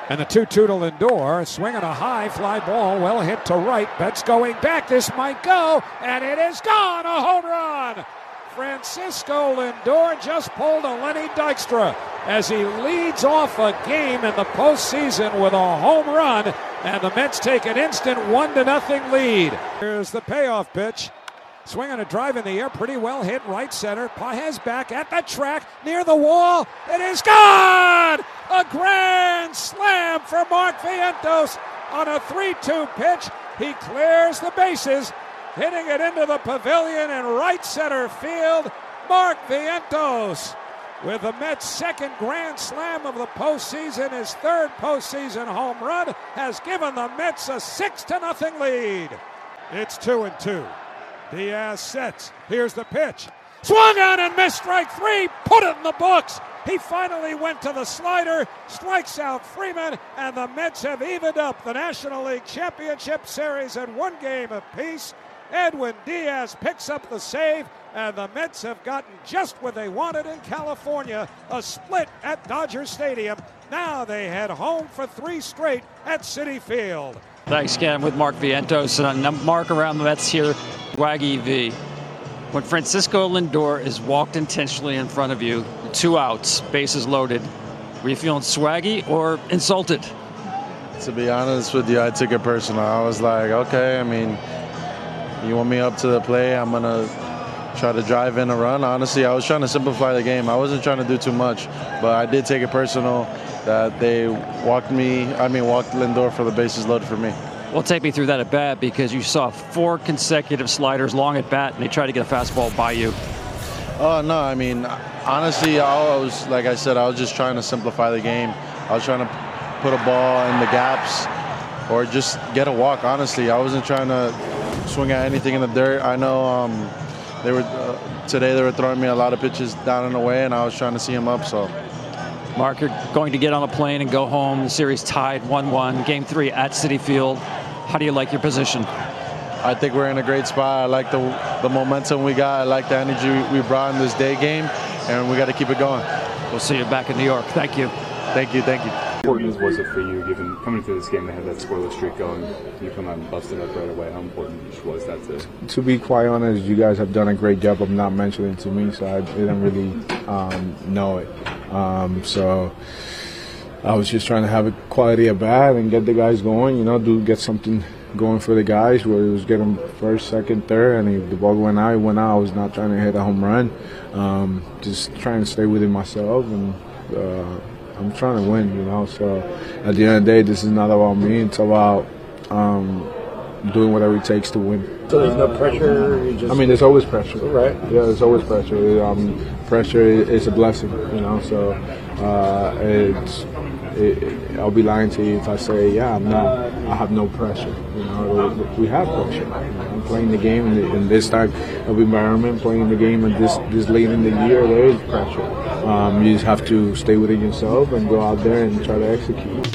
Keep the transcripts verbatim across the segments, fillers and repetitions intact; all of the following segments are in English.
And the two two to Lindor, swinging a high fly ball, well hit to right. Betts going back, this might go, and it is gone, a home run! Francisco Lindor just pulled a Lenny Dykstra as he leads off a game in the postseason with a home run, and the Mets take an instant one to nothing lead. Here's the payoff pitch. Swinging a drive in the air, pretty well hit right center. Pages back at the track, near the wall. It is gone! A grand slam for Mark Vientos on a three two pitch. He clears the bases, hitting it into the pavilion in right center field. Mark Vientos with the Mets' second grand slam of the postseason, his third postseason home run, has given the Mets a six to nothing lead. It's two and two. Diaz sets. Here's the pitch. Swung on and missed, strike three. Put it in the books. He finally went to the slider, strikes out Freeman, and the Mets have evened up the National League Championship Series at one game apiece. Edwin Diaz picks up the save, and the Mets have gotten just what they wanted in California, a split at Dodger Stadium. Now they head home for three straight at Citi Field. Thanks, Cam, with Mark Vientos. And a mark around the Mets here, Swaggy V. When Francisco Lindor is walked intentionally in front of you, two outs, bases loaded, were you feeling swaggy or insulted? To be honest with you, I took it personal. I was like, okay, I mean, you want me up to the plate, I'm going to try to drive in a run. Honestly, I was trying to simplify the game. I wasn't trying to do too much, but I did take it personal that they walked me, I mean, walked Lindor for the bases loaded for me. Well, take me through that at bat, because you saw four consecutive sliders long at bat, and they tried to get a fastball by you. Oh, no, I mean, honestly, I was, like I said, I was just trying to simplify the game. I was trying to put a ball in the gaps or just get a walk, honestly. I wasn't trying to swing at anything in the dirt. I know um, they were uh, today they were throwing me a lot of pitches down and away, and I was trying to see them up, so. Mark, you're going to get on a plane and go home. The series tied one one, game three at Citi Field. How do you like your position? I think we're in a great spot. I like the the momentum we got. I like the energy we brought in this day game, and we got to keep it going. We'll see you back in New York. Thank you. Thank you, thank you. How important was it for you, given coming into this game, they had that scoreless streak going, you come out and busted up right away? How important was that to To be quite honest, you guys have done a great job of not mentioning it to me, so I didn't really um, know it. Um, so I was just trying to have a quality at bat and get the guys going, you know, do get something going for the guys, where it was getting first, second, third, and if the ball went out, it went out. I was not trying to hit a home run, um, just trying to stay within myself, and uh, I'm trying to win, you know. So at the end of the day, this is not about me. It's about um, doing whatever it takes to win. So there's no pressure? You just I mean, there's always pressure. Right. Yeah, there's always pressure. Um, pressure is a blessing, you know. So uh, it's, it, it, I'll be lying to you if I say, yeah, I'm not. I have no pressure. You know, we have pressure. You know, playing the game in, the, in this type of environment, playing the game in this this late in the year, there is pressure. Um, you just have to stay within yourself and go out there and try to execute.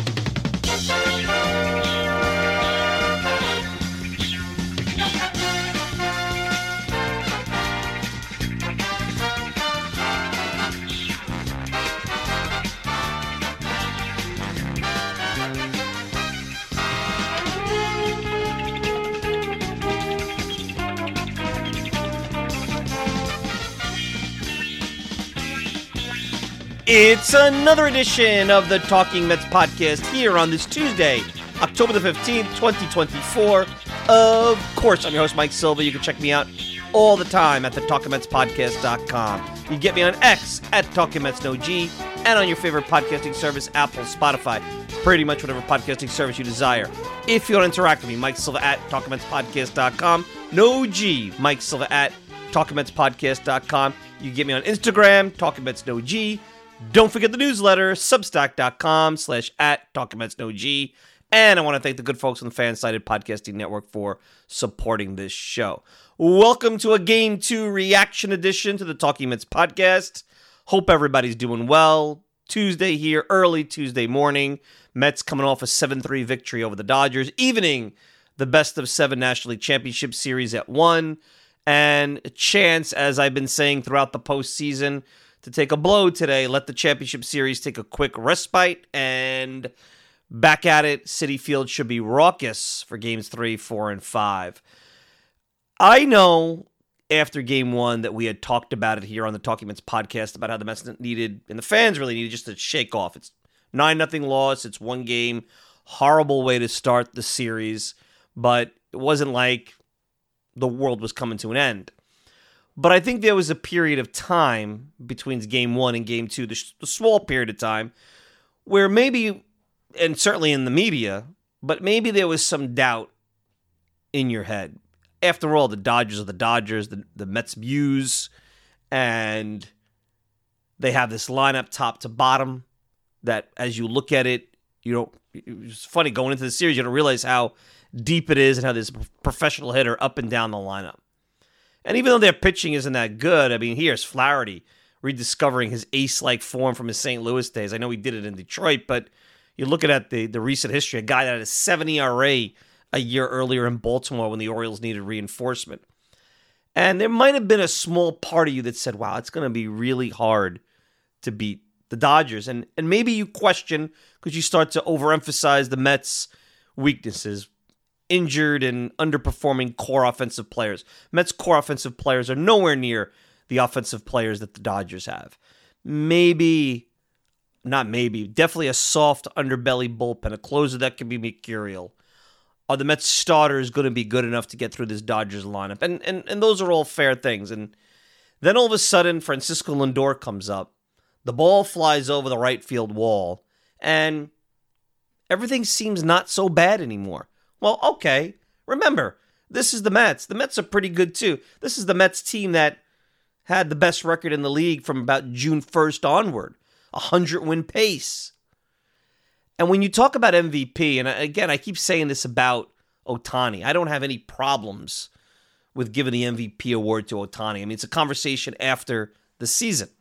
It's another edition of the Talking Mets podcast here on this Tuesday, October the fifteenth, twenty twenty-four. Of course, I'm your host, Mike Silva. You can check me out all the time at the talking mets podcast dot com. You can get me on X at TalkingMetsNoG and on your favorite podcasting service, Apple, Spotify, pretty much whatever podcasting service you desire. If you want to interact with me, Mike Silva at talking mets podcast dot com. No G, Mike Silva at talking mets podcast dot com. You can get me on Instagram, TalkingMetsNoG. Don't forget the newsletter, substack.com slash at TalkingMetsNoG. And I want to thank the good folks on the Fan-Sided Podcasting Network for supporting this show. Welcome to a Game two reaction edition to the Talking Mets podcast. Hope everybody's doing well. Tuesday here, early Tuesday morning. Mets coming off a seven three victory over the Dodgers, evening the best of seven National League Championship Series at one. And a chance, as I've been saying throughout the postseason, to take a blow today, let the championship series take a quick respite, and Back at it, Citi Field should be raucous for games three, four, and five. I know after game one that we had talked about it here on the Talking Mets podcast about how the Mets needed, and the fans really needed, just to shake off. It's nine nothing loss. It's one game. Horrible way to start the series, but it wasn't like the world was coming to an end. But I think there was a period of time between game one and game two, the, the small period of time, where maybe, and certainly in the media, but maybe there was some doubt in your head. After all, the Dodgers are the Dodgers, the, the Mets muse, and they have this lineup top to bottom that as you look at it, you don't, it's funny, going into the series, you don't realize how deep it is and how there's a professional hitter up and down the lineup. And even though their pitching isn't that good, I mean, here's Flaherty rediscovering his ace-like form from his Saint Louis days. I know he did it in Detroit, but you're looking at the, the recent history, a guy that had a seven E R A a year earlier in Baltimore when the Orioles needed reinforcement. And there might have been a small part of you that said, wow, it's going to be really hard to beat the Dodgers. And and maybe you question because you start to overemphasize the Mets' weaknesses, injured and underperforming core offensive players. Mets' core offensive players are nowhere near the offensive players that the Dodgers have. Maybe, not maybe, definitely a soft underbelly bullpen, a closer that can be mercurial. Are the Mets starters going to be good enough to get through this Dodgers lineup? And, and and those are all fair things. And then all of a sudden, Francisco Lindor comes up. The ball flies over the right field wall. And everything seems not so bad anymore. Well, okay. Remember, this is the Mets. The Mets are pretty good too. This is the Mets team that had the best record in the league from about June first onward. A hundred-win pace. And when you talk about M V P, and again, I keep saying this about Ohtani, I don't have any problems with giving the M V P award to Ohtani. I mean, it's a conversation after the season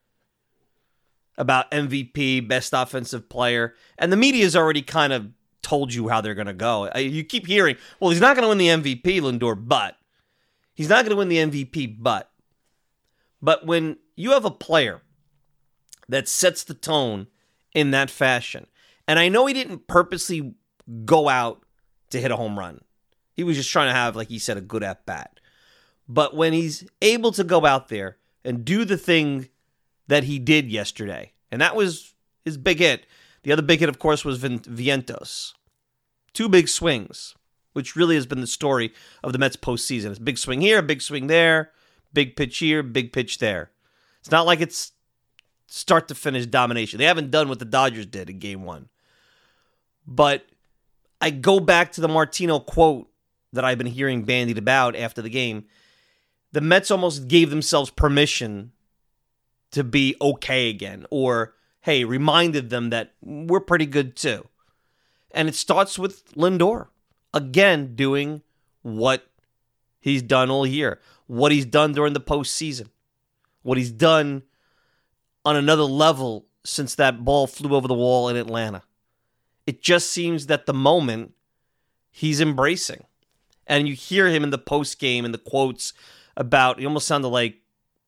about M V P, best offensive player, and the media's already kind of told you how they're going to go. You keep hearing, well, he's not going to win the M V P, Lindor, but. He's not going to win the M V P, but. But when you have a player that sets the tone in that fashion, and I know he didn't purposely go out to hit a home run. He was just trying to have, like he said, a good at-bat. But when he's able to go out there and do the thing that he did yesterday, and that was his big hit. The other big hit, of course, was Vientos. Two big swings, which really has been the story of the Mets postseason. It's a big swing here, a big swing there, big pitch here, big pitch there. It's not like it's start-to-finish domination. They haven't done what the Dodgers did in game one. But I go back to the Martino quote that I've been hearing bandied about after the game. The Mets almost gave themselves permission to be okay again, or, hey, reminded them that we're pretty good too. And it starts with Lindor, again, doing what he's done all year, what he's done during the postseason, what he's done on another level since that ball flew over the wall in Atlanta. It just seems that the moment he's embracing. And you hear him in the post game and the quotes about, he almost sounded like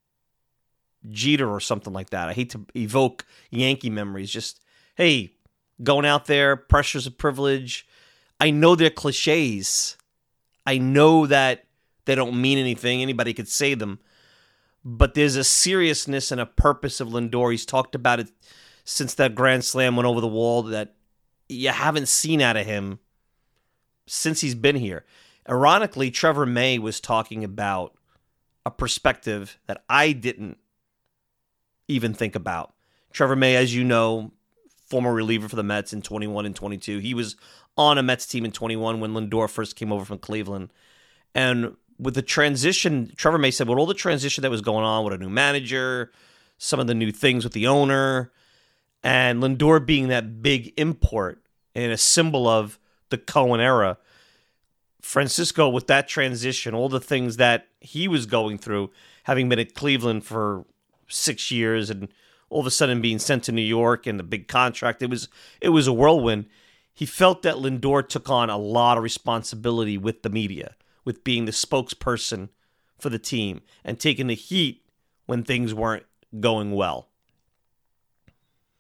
Jeter or something like that. I hate to evoke Yankee memories. Just, hey, going out there, pressure's a privilege. I know they're cliches. I know that they don't mean anything. Anybody could say them. But there's a seriousness and a purpose of Lindor. He's talked about it since that grand slam went over the wall that you haven't seen out of him since he's been here. Ironically, Trevor May was talking about a perspective that I didn't even think about. Trevor May, as you know, former reliever for the Mets in twenty-one and twenty-two. He was on a Mets team in twenty-one when Lindor first came over from Cleveland. And with the transition, Trevor May said, with all the transition that was going on with a new manager, some of the new things with the owner, and Lindor being that big import and a symbol of the Cohen era, Francisco, with that transition, all the things that he was going through, having been at Cleveland for six years and all of a sudden being sent to New York and the big contract, it was it was a whirlwind. He felt that Lindor took on a lot of responsibility with the media, with being the spokesperson for the team and taking the heat when things weren't going well.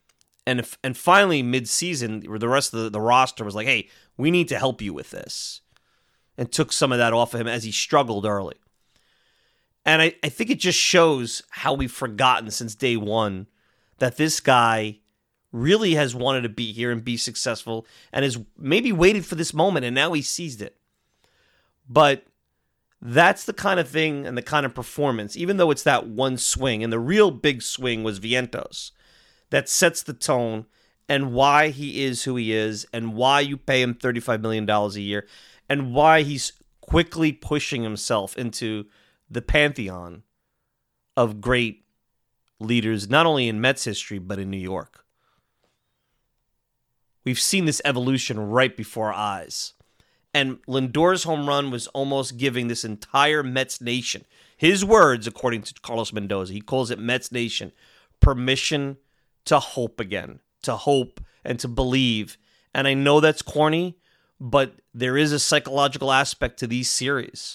And if, and finally, mid-season, the rest of the, the roster was like, hey, we need to help you with this. And took some of that off of him as he struggled early. And I, I think it just shows how we've forgotten since day one that this guy really has wanted to be here and be successful and has maybe waited for this moment, and now he seized it. But that's the kind of thing and the kind of performance, even though it's that one swing, and the real big swing was Vientos, that sets the tone and why he is who he is and why you pay him thirty-five million dollars a year and why he's quickly pushing himself into the pantheon of great leaders, not only in Mets history, but in New York. We've seen this evolution right before our eyes. And Lindor's home run was almost giving this entire Mets nation, his words, according to Carlos Mendoza, he calls it Mets Nation, permission to hope again, to hope and to believe. And I know that's corny, but there is a psychological aspect to these series.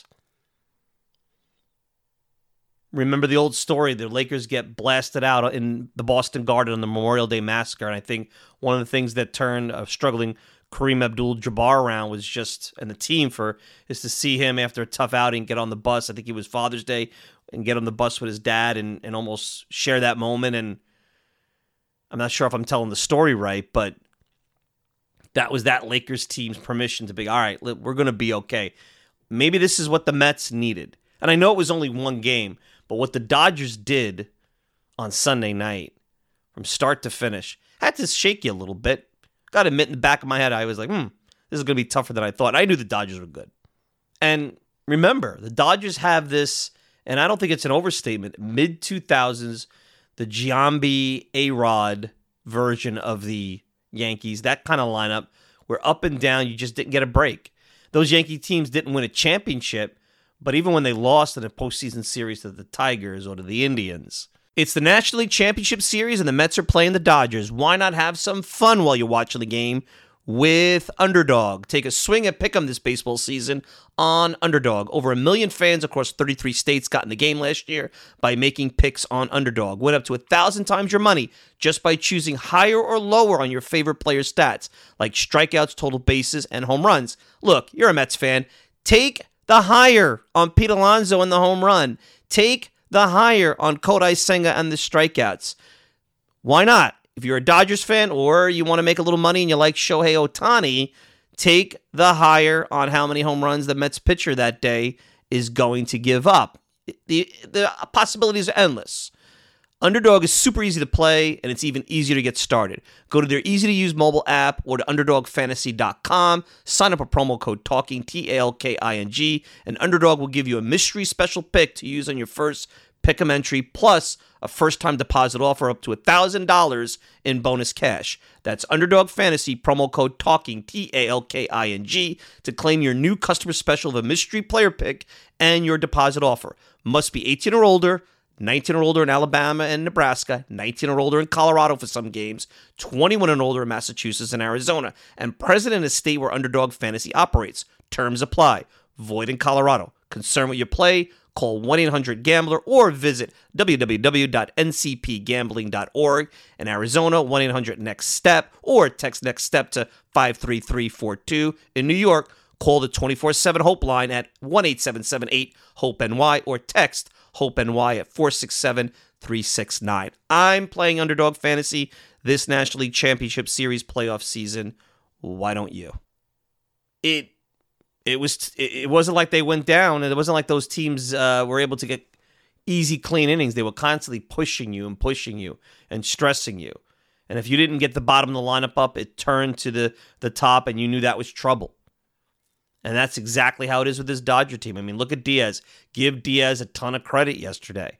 Remember the old story, the Lakers get blasted out in the Boston Garden on the Memorial Day Massacre, and I think one of the things that turned a struggling Kareem Abdul-Jabbar around was just, and the team for, is to see him after a tough outing get on the bus, I think it was Father's Day, and get on the bus with his dad and, and almost share that moment. And I'm not sure if I'm telling the story right, but that was that Lakers team's permission to be, all right, we're going to be okay. Maybe this is what the Mets needed. And I know it was only one game, but what the Dodgers did on Sunday night, from start to finish, had to shake you a little bit. Got to admit, in the back of my head, I was like, hmm, this is going to be tougher than I thought. I knew the Dodgers were good. And remember, the Dodgers have this, and I don't think it's an overstatement, mid two thousands, the Giambi A-Rod version of the Yankees, that kind of lineup, where up and down, you just didn't get a break. Those Yankee teams didn't win a championship, but even when they lost in a postseason series to the Tigers or to the Indians, it's the National League Championship Series and the Mets are playing the Dodgers. Why not have some fun while you're watching the game with Underdog? Take a swing at Pick'em this baseball season on Underdog. Over a million fans across thirty-three states got in the game last year by making picks on Underdog. Win up to a thousand times your money just by choosing higher or lower on your favorite player's stats, like strikeouts, total bases, and home runs. Look, you're a Mets fan. Take the higher on Pete Alonso and the home run. Take the higher on Kodai Senga and the strikeouts. Why not? If you're a Dodgers fan or you want to make a little money and you like Shohei Ohtani, take the higher on how many home runs the Mets pitcher that day is going to give up. The, the possibilities are endless. Underdog is super easy to play, and it's even easier to get started. Go to their easy-to-use mobile app or to underdog fantasy dot com. Sign up a promo code TALKING, T A L K I N G, and Underdog will give you a mystery special pick to use on your first Pick'em entry, plus a first-time deposit offer up to one thousand dollars in bonus cash. That's Underdog Fantasy, promo code TALKING, T A L K I N G, to claim your new customer special of a mystery player pick and your deposit offer. Must be eighteen or older, nineteen or older in Alabama and Nebraska, nineteen or older in Colorado for some games, twenty-one and older in Massachusetts and Arizona, and present in a state where Underdog Fantasy operates. Terms apply. Void in Colorado. Concerned with your play? Call one eight hundred gambler or visit w w w dot n c p gambling dot org. In Arizona, one eight hundred next step or text NEXT-STEP to five three three four two. In New York, call the twenty-four seven HOPE line at one eight seven seven eight HOPE N Y or text HOPE-N-Y at four six seven three six nine. I'm playing Underdog Fantasy this National League Championship Series playoff season. Why don't you? It it was it wasn't like they went down, and it wasn't like those teams uh, were able to get easy, clean innings. They were constantly pushing you and pushing you and stressing you. And if you didn't get the bottom of the lineup up, it turned to the, the top, and you knew that was trouble. And that's exactly how it is with this Dodger team. I mean, look at Diaz. Give Diaz a ton of credit yesterday.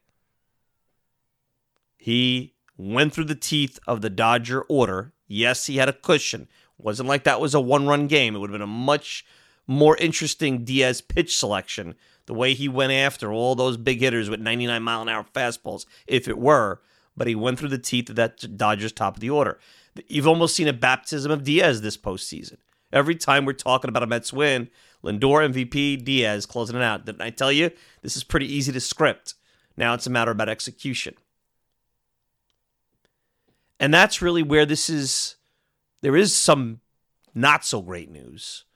He went through the teeth of the Dodger order. Yes, he had a cushion. It wasn't like that was a one-run game. It would have been a much more interesting Diaz pitch selection, the way he went after all those big hitters with ninety-nine mile an hour fastballs, if it were. But he went through the teeth of that Dodgers top of the order. You've almost seen a baptism of Diaz this postseason. Every time we're talking about a Mets win, Lindor, M V P, Diaz closing it out. Didn't I tell you? This is pretty easy to script. Now it's a matter about execution. And that's really where this is. There is some not so great news.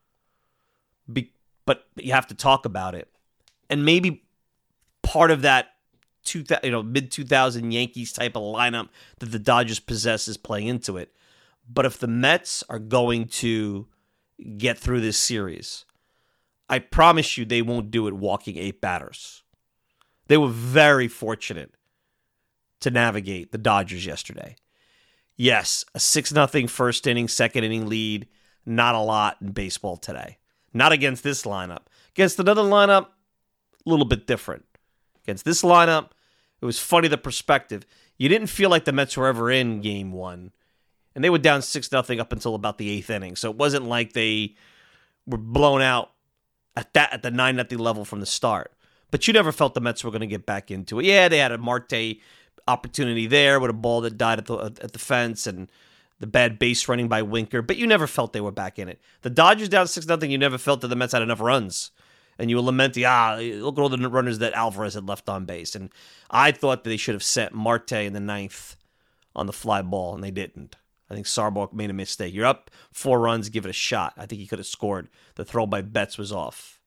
Be, but you have to talk about it. And maybe part of that two, you know, mid two thousand Yankees type of lineup that the Dodgers possess is playing into it. But if the Mets are going to get through this series, I promise you they won't do it walking eight batters. They were very fortunate to navigate the Dodgers yesterday. Yes, a six nothing first inning, second inning lead, not a lot in baseball today. Not against this lineup. Against another lineup, a little bit different. Against this lineup, it was funny the perspective. You didn't feel like the Mets were ever in game one. And they were down six nothing up until about the eighth inning. So it wasn't like they were blown out at that at the nine nothing level from the start. But you never felt the Mets were going to get back into it. Yeah, they had a Marte opportunity there with a ball that died at the at the fence and the bad base running by Winker, but you never felt they were back in it. The Dodgers down six nothing, you never felt that the Mets had enough runs. And you were lamenting, ah, look at all the runners that Alvarez had left on base. And I thought that they should have set Marte in the ninth on the fly ball, and they didn't. I think Sarbork made a mistake. You're up four runs, give it a shot. I think he could have scored. The throw by Betts was off.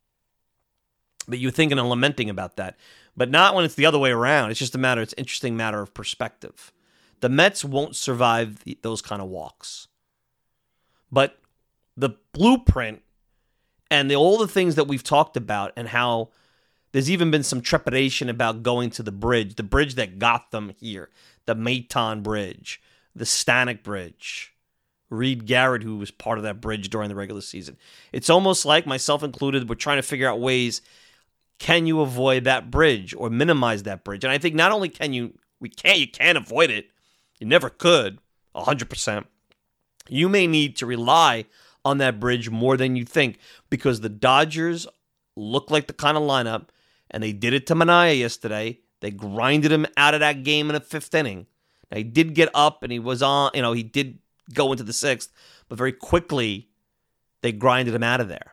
But you're thinking and lamenting about that. But not when it's the other way around. It's just a matter, it's an interesting matter of perspective. The Mets won't survive the, those kind of walks. But the blueprint and the, all the things that we've talked about and how there's even been some trepidation about going to the bridge, the bridge that got them here, the Maton Bridge, the Stanek Bridge, Reed Garrett, who was part of that bridge during the regular season. It's almost like, myself included, we're trying to figure out ways, can you avoid that bridge or minimize that bridge? And I think not only can you, we can't, you can't avoid it, you never could, one hundred percent. You may need to rely on that bridge more than you think because the Dodgers look like the kind of lineup, and they did it to Manaea yesterday. They grinded him out of that game in the fifth inning. Now, he did get up, and he was on, you know, he did go into the sixth, but very quickly they grinded him out of there.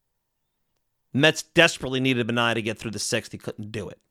Mets desperately needed Manaea to get through the sixth. He couldn't do it.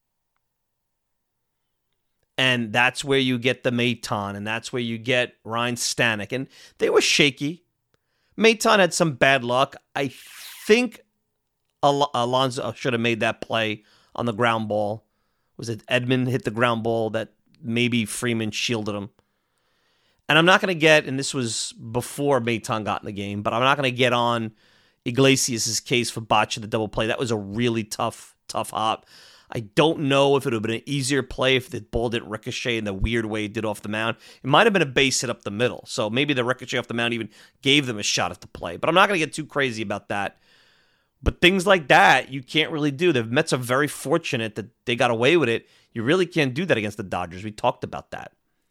And that's where you get the Maton, and that's where you get Ryan Stanek. And they were shaky. Maton had some bad luck. I think Al- Alonso should have made that play on the ground ball. Was it Edman hit the ground ball that maybe Freeman shielded him? And I'm not going to get, and this was before Maton got in the game, but I'm not going to get on Iglesias' case for botching the double play. That was a really tough, tough hop. I don't know if it would have been an easier play if the ball didn't ricochet in the weird way it did off the mound. It might have been a base hit up the middle. So maybe the ricochet off the mound even gave them a shot at the play. But I'm not going to get too crazy about that. But things like that, you can't really do. The Mets are very fortunate that they got away with it. You really can't do that against the Dodgers. We talked about that.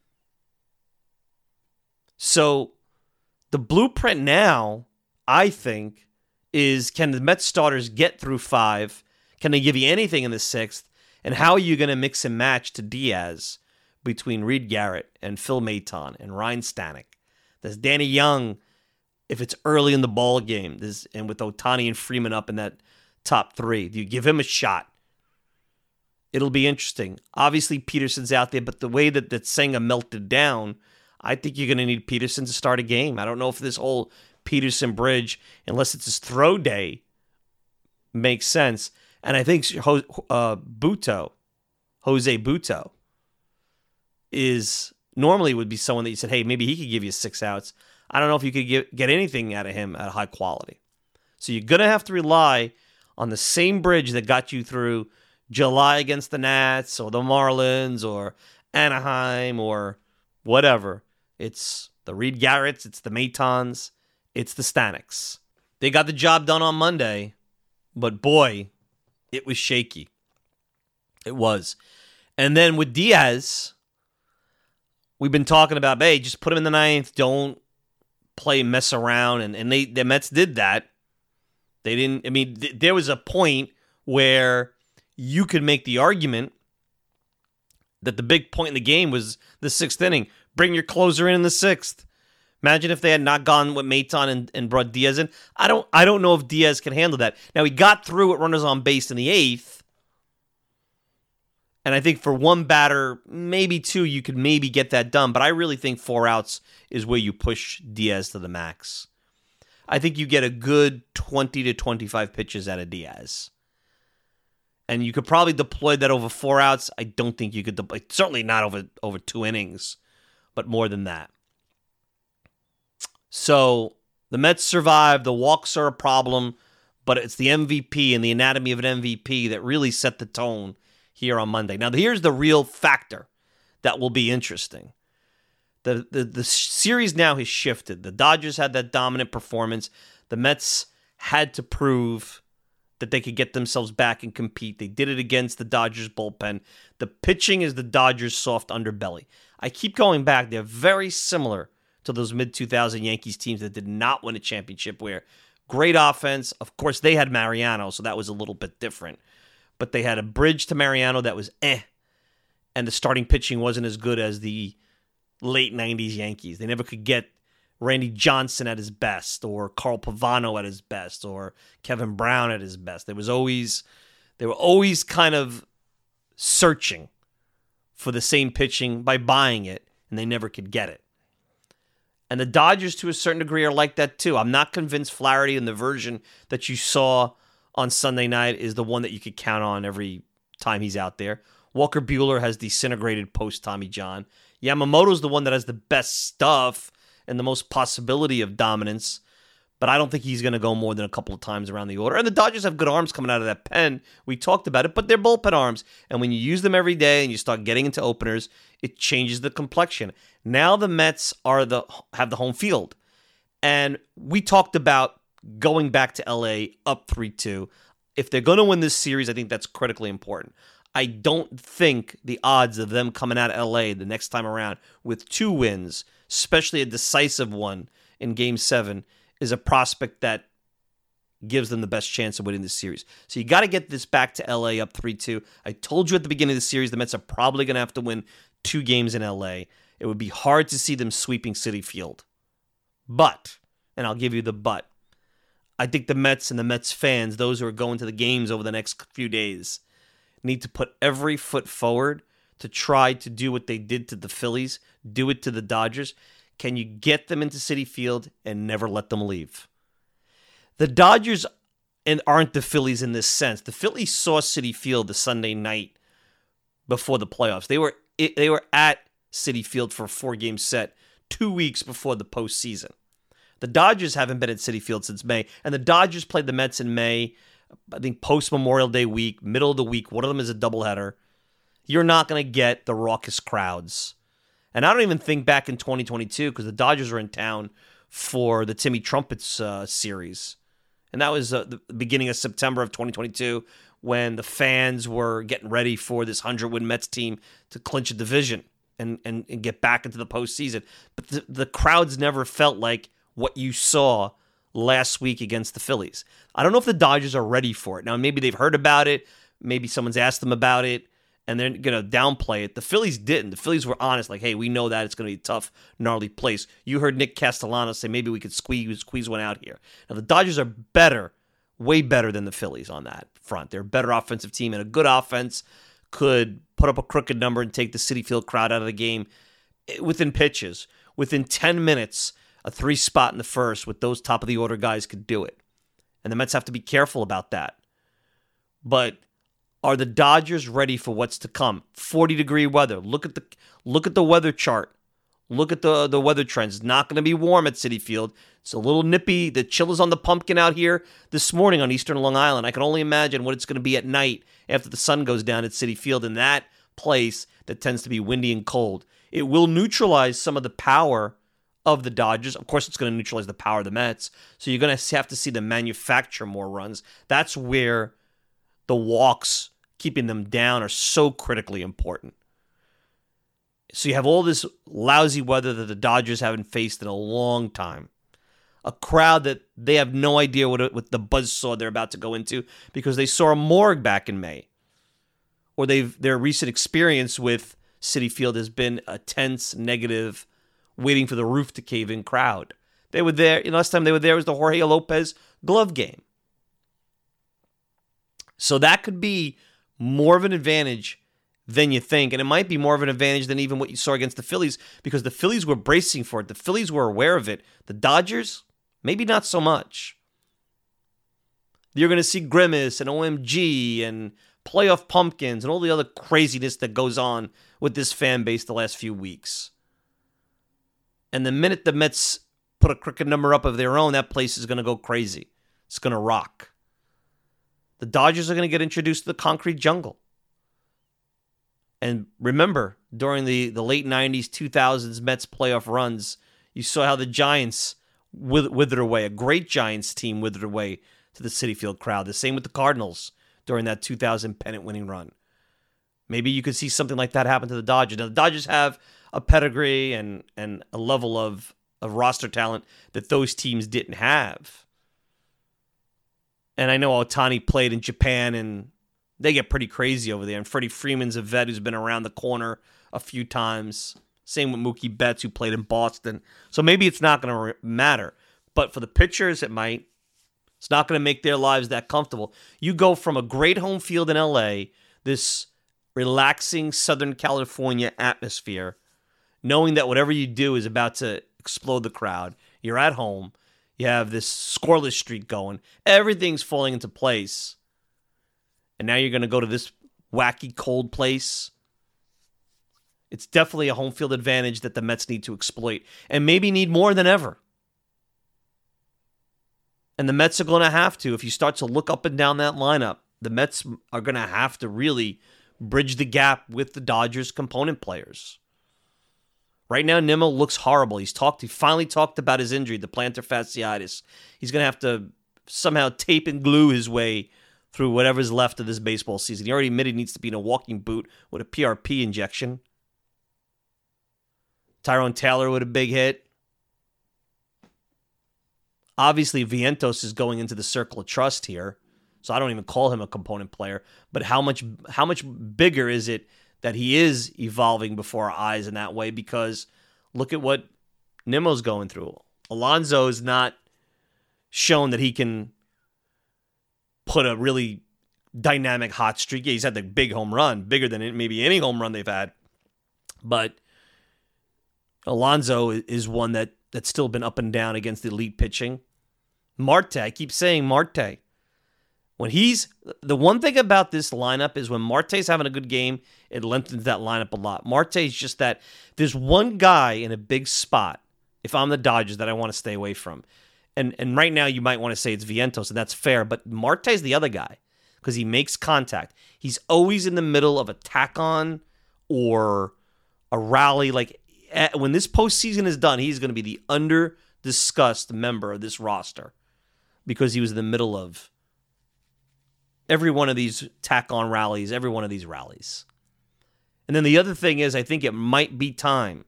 So the blueprint now, I think, is can the Mets starters get through five? Can they give you anything in the sixth? And how are you going to mix and match to Diaz between Reed Garrett and Phil Maton and Ryan Stanek? There's Danny Young, if it's early in the ball game, there's, and with Ohtani and Freeman up in that top three. Do you give him a shot? It'll be interesting. Obviously, Peterson's out there, but the way that, that Senga melted down, I think you're going to need Peterson to start a game. I don't know if this whole Peterson bridge, unless it's his throw day, makes sense. And I think uh, Buto, Jose Buto, is normally would be someone that you said, hey, maybe he could give you six outs. I don't know if you could get, get anything out of him at high quality. So you're going to have to rely on the same bridge that got you through July against the Nats or the Marlins or Anaheim or whatever. It's the Reed Garretts, it's the Matons, it's the Staneks. They got the job done on Monday, but boy, it was shaky. It was. And then with Diaz, we've been talking about, hey, just put him in the ninth. Don't play mess around. And, and they the Mets did that. They didn't, I mean, th- there was a point where you could make the argument that the big point in the game was the sixth inning. Bring your closer in in the sixth. Imagine if they had not gone with Maton and, and brought Diaz in. I don't I don't know if Diaz can handle that. Now, he got through with runners on base in the eighth, And I think for one batter, maybe two, you could maybe get that done. But I really think four outs is where you push Diaz to the max. I think you get a good twenty to twenty-five pitches out of Diaz. And you could probably deploy that over four outs. I don't think you could deploy, certainly not over, over two innings, but more than that. So the Mets survive. The walks are a problem, but it's the M V P and the anatomy of an M V P that really set the tone here on Monday. Now, here's the real factor that will be interesting. The, the, the series now has shifted. The Dodgers had that dominant performance. The Mets had to prove that they could get themselves back and compete. They did it against the Dodgers bullpen. The pitching is the Dodgers' soft underbelly. I keep going back. They're very similar to those mid two thousand Yankees teams that did not win a championship, where great offense. Of course, they had Mariano, so that was a little bit different. But they had a bridge to Mariano that was eh, and the starting pitching wasn't as good as the late nineties Yankees. They never could get Randy Johnson at his best, or Carl Pavano at his best, or Kevin Brown at his best. There was always, they were always kind of searching for the same pitching by buying it, and they never could get it. And the Dodgers, to a certain degree, are like that too. I'm not convinced Flaherty and the version that you saw on Sunday night is the one that you could count on every time he's out there. Walker Buehler has disintegrated post-Tommy John. Yamamoto's the one that has the best stuff and the most possibility of dominance, but I don't think he's going to go more than a couple of times around the order. And the Dodgers have good arms coming out of that pen. We talked about it, but they're bullpen arms. And when you use them every day and you start getting into openers, it changes the complexion. Now the Mets are the have the home field. And we talked about going back to L A up three two. If they're going to win this series, I think that's critically important. I don't think the odds of them coming out of L A the next time around with two wins, especially a decisive one in Game seven, is a prospect that gives them the best chance of winning this series. So you got to get this back to L A up three two. I told you at the beginning of the series the Mets are probably going to have to win two games in L A. It would be hard to see them sweeping Citi Field. But, and I'll give you the but, I think the Mets and the Mets fans, those who are going to the games over the next few days, need to put every foot forward to try to do what they did to the Phillies, do it to the Dodgers. Can you get them into Citi Field and never let them leave? The Dodgers and aren't the Phillies in this sense. The Phillies saw Citi Field the Sunday night before the playoffs. They were they were at Citi Field for a four-game set two weeks before the postseason. The Dodgers haven't been at Citi Field since May, and the Dodgers played the Mets in May, I think post-Memorial Day week, middle of the week. One of them is a doubleheader. You're not going to get the raucous crowds. And I don't even think back in twenty twenty-two, because the Dodgers were in town for the Timmy Trumpets uh, series. And that was uh, the beginning of September of twenty twenty-two, when the fans were getting ready for this hundred-win Mets team to clinch a division and, and, and get back into the postseason. But the, the crowds never felt like what you saw last week against the Phillies. I don't know if the Dodgers are ready for it. Now, maybe they've heard about it. Maybe someone's asked them about it, and they're going to downplay it. The Phillies didn't. The Phillies were honest, like, hey, we know that it's going to be a tough, gnarly place. You heard Nick Castellanos say maybe we could squeeze, squeeze one out here. Now, the Dodgers are better, way better than the Phillies on that front. They're a better offensive team, and a good offense could put up a crooked number and take the Citi Field crowd out of the game within pitches. Within ten minutes, a three spot in the first with those top of the order guys could do it. And the Mets have to be careful about that. But are the Dodgers ready for what's to come? forty degree weather. Look at the look at the weather chart. Look at the, the weather trends. It's not going to be warm at Citi Field. It's a little nippy. The chill is on the pumpkin out here this morning on Eastern Long Island. I can only imagine what it's going to be at night after the sun goes down at Citi Field in that place that tends to be windy and cold. It will neutralize some of the power of the Dodgers. Of course, it's going to neutralize the power of the Mets. So you're going to have to see them manufacture more runs. That's where the walks, keeping them down, are so critically important. So you have all this lousy weather that the Dodgers haven't faced in a long time. A crowd that they have no idea what, what the buzzsaw they're about to go into, because they saw a morgue back in May. Or they've their recent experience with Citi Field has been a tense, negative, waiting for the roof to cave in crowd. They were there, you know, last time they were there was the Jorge Lopez glove game. So that could be more of an advantage than you think. And it might be more of an advantage than even what you saw against the Phillies, because the Phillies were bracing for it. The Phillies were aware of it. The Dodgers, maybe not so much. You're going to see Grimace and O M G and playoff pumpkins and all the other craziness that goes on with this fan base the last few weeks. And the minute the Mets put a cricket number up of their own, that place is going to go crazy. It's going to rock. The Dodgers are going to get introduced to the concrete jungle. And remember, during the, the late nineties, two thousands Mets playoff runs, you saw how the Giants withered away. A great Giants team withered away to the Citi Field crowd. The same with the Cardinals during that two thousand pennant-winning run. Maybe you could see something like that happen to the Dodgers. Now, the Dodgers have a pedigree and, and a level of, of roster talent that those teams didn't have. And I know Ohtani played in Japan, and they get pretty crazy over there. And Freddie Freeman's a vet who's been around the corner a few times. Same with Mookie Betts, who played in Boston. So maybe it's not going to re- matter. But for the pitchers, it might. It's not going to make their lives that comfortable. You go from a great home field in L A, this relaxing Southern California atmosphere, knowing that whatever you do is about to explode the crowd. You're at home. You have this scoreless streak going. Everything's falling into place. And now you're going to go to this wacky, cold place. It's definitely a home field advantage that the Mets need to exploit, and maybe need more than ever. And the Mets are going to have to. If you start to look up and down that lineup, the Mets are going to have to really bridge the gap with the Dodgers component players. Right now, Nimmo looks horrible. He's talked. He finally talked about his injury, the plantar fasciitis. He's going to have to somehow tape and glue his way through whatever's left of this baseball season. He already admitted he needs to be in a walking boot with a P R P injection. Tyrone Taylor with a big hit. Obviously, Vientos is going into the circle of trust here, so I don't even call him a component player. But how much how much bigger is it that he is evolving before our eyes in that way? Because look at what Nimmo's going through. Alonso is not shown that he can put a really dynamic hot streak. Yeah, he's had the big home run, bigger than maybe any home run they've had. But Alonso is one that, that's still been up and down against the elite pitching. Marte, I keep saying Marte. When he's, the one thing about this lineup is when Marte's having a good game, it lengthens that lineup a lot. Marte's just that, there's one guy in a big spot, if I'm the Dodgers, that I want to stay away from. And and right now you might want to say it's Vientos, and that's fair, but Marte's the other guy because he makes contact. He's always in the middle of a tack-on or a rally. Like, when this postseason is done, he's going to be the under-discussed member of this roster because he was in the middle of every one of these tack-on rallies, every one of these rallies. And then the other thing is, I think it might be time.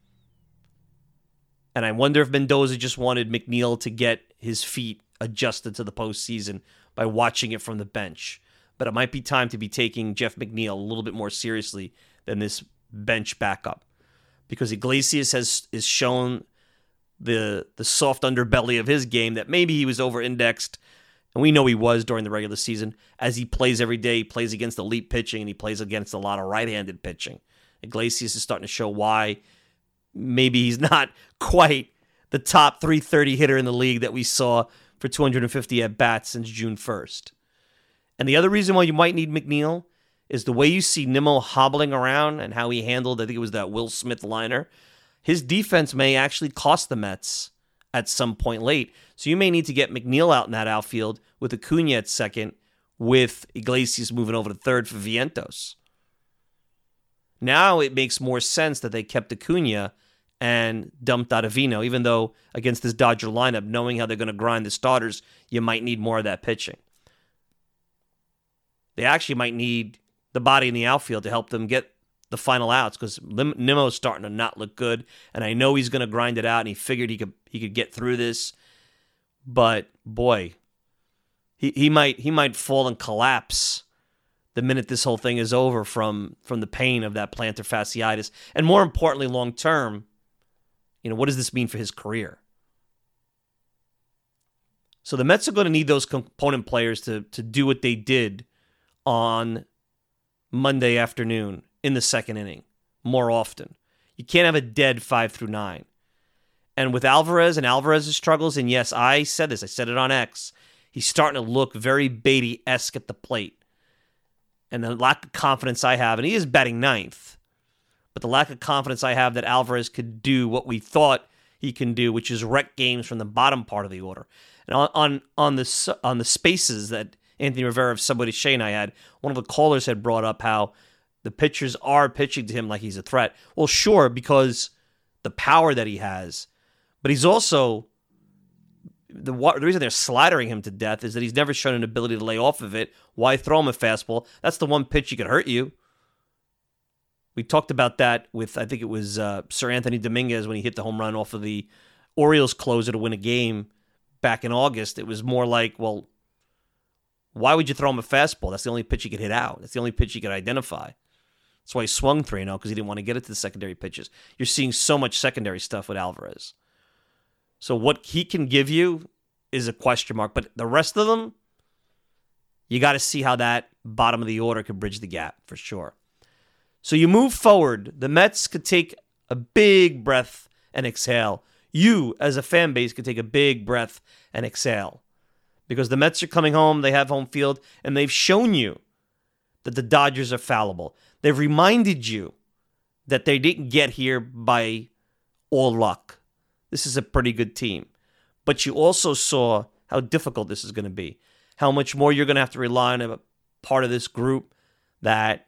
And I wonder if Mendoza just wanted McNeil to get his feet adjusted to the postseason by watching it from the bench. But it might be time to be taking Jeff McNeil a little bit more seriously than this bench backup. Because Iglesias has is shown the the soft underbelly of his game that maybe he was over-indexed, and we know he was during the regular season. As he plays every day, he plays against elite pitching, and he plays against a lot of right-handed pitching. Iglesias is starting to show why maybe he's not quite the top three thirty hitter in the league that we saw for two hundred fifty at-bats since June first. And the other reason why you might need McNeil is the way you see Nimmo hobbling around and how he handled, I think it was that Will Smith liner. His defense may actually cost the Mets at some point late. So you may need to get McNeil out in that outfield with Acuna at second, with Iglesias moving over to third for Vientos. Now it makes more sense that they kept Acuna and dumped Ottavino, even though against this Dodger lineup, knowing how they're going to grind the starters, you might need more of that pitching. They actually might need the body in the outfield to help them get the final outs because Nimmo's starting to not look good, and I know he's going to grind it out, and he figured he could he could get through this, but boy, he he might he might fall and collapse the minute this whole thing is over from from the pain of that plantar fasciitis, and more importantly, long term, you know, what does this mean for his career? So the Mets are going to need those component players to to do what they did on Monday afternoon in the second inning more often. You can't have a dead five through nine. And with Alvarez and Alvarez's struggles, and yes, I said this, I said it on X, he's starting to look very Beatty-esque at the plate. And the lack of confidence I have, and he is batting ninth, but the lack of confidence I have that Alvarez could do what we thought he can do, which is wreck games from the bottom part of the order. And on on, on the on the spaces that Anthony Rivera of Subway to Shea and I had, one of the callers had brought up how the pitchers are pitching to him like he's a threat. Well, sure, because the power that he has, but he's also the the reason they're slidering him to death is that he's never shown an ability to lay off of it. Why throw him a fastball? That's the one pitch he could hurt you. We talked about that with, I think it was uh, Sir Anthony Dominguez when he hit the home run off of the Orioles closer to win a game back in August. It was more like, well, why would you throw him a fastball? That's the only pitch he could hit out. That's the only pitch he could identify. That's why he swung three oh, because he didn't want to get it to the secondary pitches. You're seeing so much secondary stuff with Alvarez. So what he can give you is a question mark. But the rest of them, you got to see how that bottom of the order could bridge the gap for sure. So you move forward. The Mets could take a big breath and exhale. You, as a fan base, could take a big breath and exhale. Because the Mets are coming home, they have home field, and they've shown you that the Dodgers are fallible. They've reminded you that they didn't get here by all luck. This is a pretty good team. But you also saw how difficult this is going to be. How much more you're going to have to rely on a part of this group that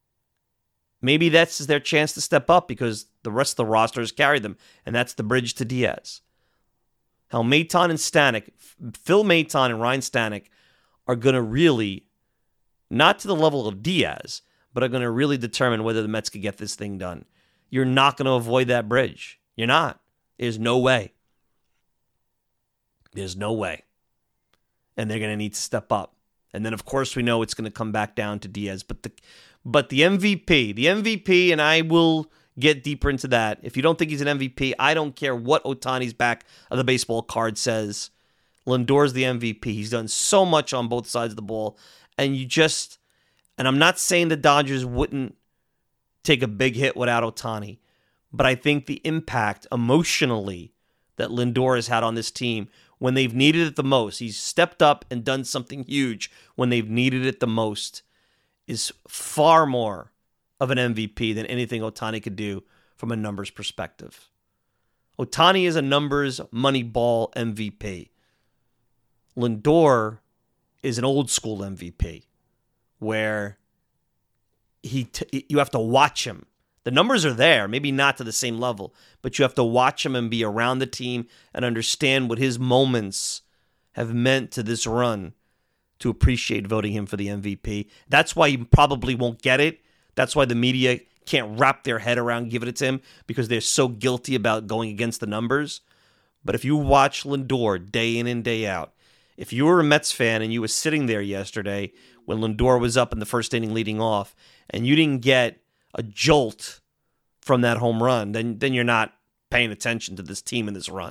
maybe that's their chance to step up because the rest of the roster has carried them, and that's the bridge to Diaz. How Maton and Stanek, Phil Maton and Ryan Stanek are going to really, not to the level of Diaz, but are going to really determine whether the Mets could get this thing done. You're not going to avoid that bridge. You're not. There's no way. There's no way. And they're going to need to step up. And then, of course, we know it's going to come back down to Diaz. But the but the M V P, the M V P, and I will get deeper into that. If you don't think he's an M V P, I don't care what Ohtani's back of the baseball card says. Lindor's the M V P. He's done so much on both sides of the ball. And you just, and I'm not saying the Dodgers wouldn't take a big hit without Ohtani, but I think the impact emotionally that Lindor has had on this team when they've needed it the most, he's stepped up and done something huge when they've needed it the most, is far more of an M V P than anything Ohtani could do from a numbers perspective. Ohtani is a numbers money ball M V P. Lindor is an old school M V P where he t- you have to watch him. The numbers are there, maybe not to the same level, but you have to watch him and be around the team and understand what his moments have meant to this run to appreciate voting him for the M V P. That's why he probably won't get it. That's why the media can't wrap their head around giving it to him because they're so guilty about going against the numbers. But if you watch Lindor day in and day out, if you were a Mets fan and you were sitting there yesterday when Lindor was up in the first inning leading off and you didn't get a jolt from that home run, then, then you're not paying attention to this team and this run.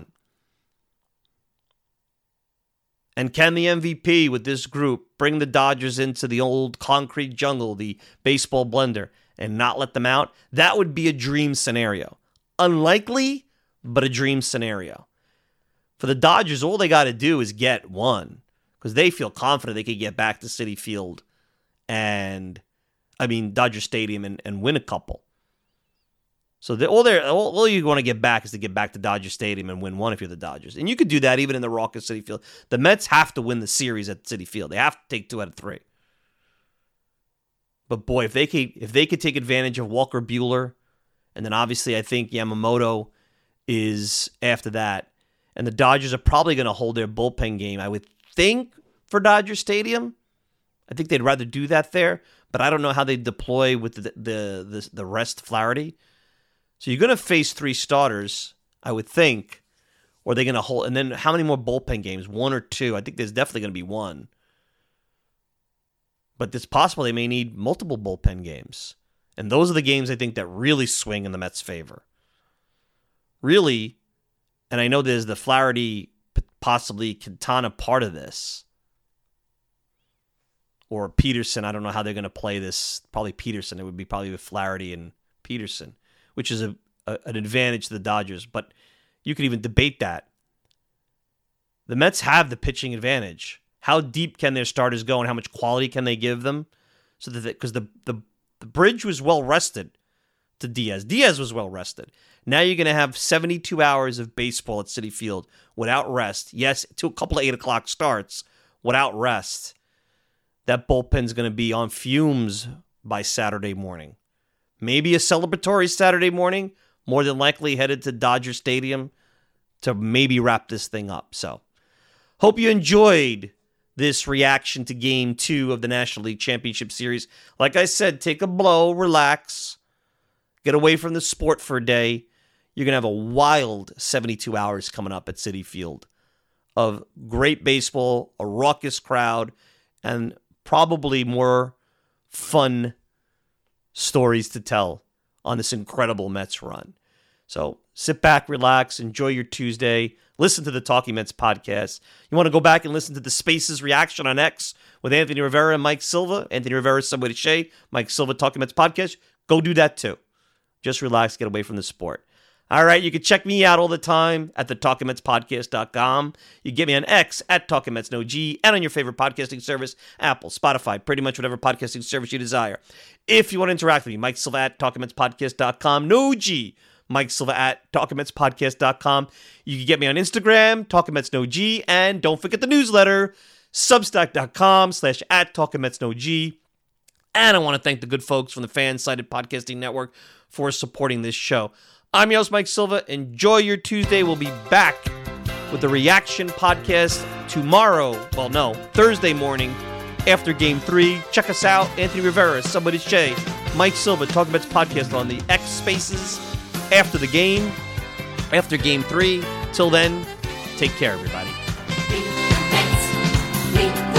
And can the M V P with this group bring the Dodgers into the old concrete jungle, the baseball blender, and not let them out? That would be a dream scenario. Unlikely, but a dream scenario. For the Dodgers, all they got to do is get one because they feel confident they could get back to Citi Field and, I mean, Dodger Stadium and, and win a couple. So they, all, they're, all, all you want to get back is to get back to Dodger Stadium and win one if you're the Dodgers. And you could do that even in the raucous Citi Field. The Mets have to win the series at Citi Field. They have to take two out of three. But boy, if they could, if they could take advantage of Walker Buehler, and then obviously I think Yamamoto is after that, and the Dodgers are probably going to hold their bullpen game, I would think, for Dodger Stadium. I think they'd rather do that there, but I don't know how they deploy with the the the, the rest Flaherty. So you're going to face three starters, I would think, or are they going to hold? And then how many more bullpen games? One or two? I think there's definitely going to be one. But it's possible they may need multiple bullpen games. And those are the games I think that really swing in the Mets' favor. Really, and I know there's the Flaherty, possibly Quintana part of this. or Peterson. I don't know how they're going to play this. Probably Peterson. It would be probably with Flaherty and Peterson, which is a, a an advantage to the Dodgers. But you could even debate that. The Mets have the pitching advantage. How deep can their starters go, and how much quality can they give them? So that because the, the the bridge was well rested to Diaz. Diaz was well rested. Now you're going to have seventy-two hours of baseball at Citi Field without rest. Yes, to a couple of eight o'clock starts without rest. That bullpen's going to be on fumes by Saturday morning. Maybe a celebratory Saturday morning. More than likely headed to Dodger Stadium to maybe wrap this thing up. So, hope you enjoyed this reaction to Game two of the National League Championship Series. Like I said, take a blow, relax, get away from the sport for a day. You're going to have a wild seventy-two hours coming up at Citi Field of great baseball, a raucous crowd, and probably more fun stories to tell on this incredible Mets run. So sit back, relax, enjoy your Tuesday. Listen to the Talking Mets podcast. You want to go back and listen to the Spaces reaction on X with Anthony Rivera and Mike Silva. Anthony Rivera, Subway to Shea, Mike Silva, Talking Mets podcast. Go do that too. Just relax, get away from the sport. All right, you can check me out all the time at the talking mets podcast dot com. You can get me on X at Talking Mets No G and on your favorite podcasting service, Apple, Spotify, pretty much whatever podcasting service you desire. If you want to interact with me, Mike Silva at talking mets podcast dot com. No G. Mike Silva at talking mets podcast dot com. You can get me on Instagram, Talking Mets No G, and don't forget the newsletter, substack dot com slash at Talking Mets No G. And I want to thank the good folks from the Fan-Sided Podcasting Network for supporting this show. I'm your host, Mike Silva. Enjoy your Tuesday. We'll be back with the reaction podcast tomorrow. Well, no, Thursday morning after Game three. Check us out. Anthony Rivera, Somebody Shay, Mike Silva, Talking Mets podcast on the X Spaces after the game, after Game three. Till then, take care, everybody.